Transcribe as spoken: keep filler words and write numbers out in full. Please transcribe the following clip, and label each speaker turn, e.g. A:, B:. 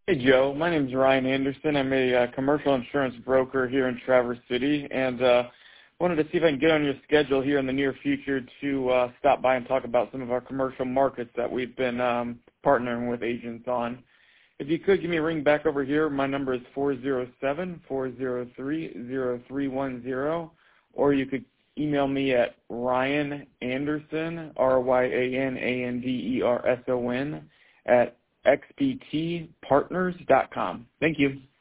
A: Hey, Joe. My name is Ryan Anderson. I'm a uh, commercial insurance broker here in Traverse City, and uh, wanted to see if I can get on your schedule here in the near future to uh, stop by and talk about some of our commercial markets that we've been um, partnering with agents on. If you could give me a ring back over here, my number is four zero seven, four zero three, zero three one zero, or you could email me at Ryan Anderson, R Y A N A N D E R S O N, at x b t partners dot com. Thank you.